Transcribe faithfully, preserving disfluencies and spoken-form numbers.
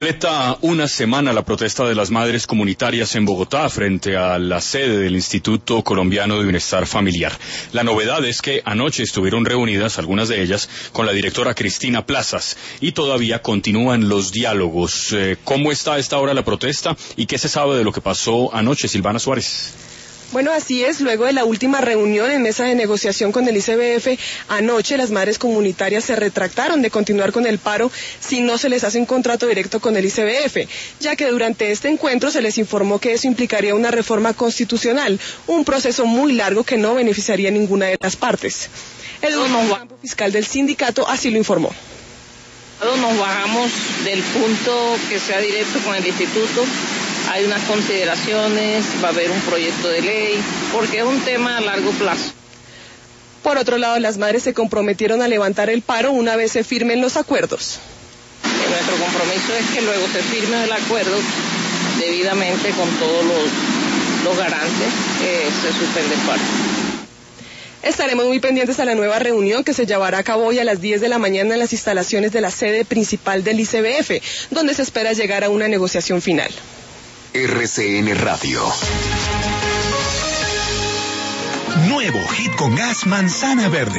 Completa una semana la protesta de las madres comunitarias en Bogotá frente a la sede del Instituto Colombiano de Bienestar Familiar. La novedad es que anoche estuvieron reunidas, algunas de ellas, con la directora Cristina Plazas y todavía continúan los diálogos. Eh, ¿Cómo está a esta hora la protesta y qué se sabe de lo que pasó anoche, Silvana Suárez? Bueno, así es, luego de la última reunión en mesa de negociación con el I C B F, anoche las madres comunitarias se retractaron de continuar con el paro si no se les hace un contrato directo con el I C B F, ya que durante este encuentro se les informó que eso implicaría una reforma constitucional, un proceso muy largo que no beneficiaría a ninguna de las partes. Eduardo Campo, fiscal del sindicato, así lo informó. Nos bajamos del punto que sea directo con el instituto. Hay unas consideraciones, va a haber un proyecto de ley, porque es un tema a largo plazo. Por otro lado, las madres se comprometieron a levantar el paro una vez se firmen los acuerdos. Y nuestro compromiso es que luego se firme el acuerdo debidamente con todos los, los garantes, eh, se suspende el paro. Estaremos muy pendientes a la nueva reunión que se llevará a cabo hoy a las diez de la mañana en las instalaciones de la sede principal del I C B F, donde se espera llegar a una negociación final. R C N Radio. Nuevo hit con gas Manzana Verde.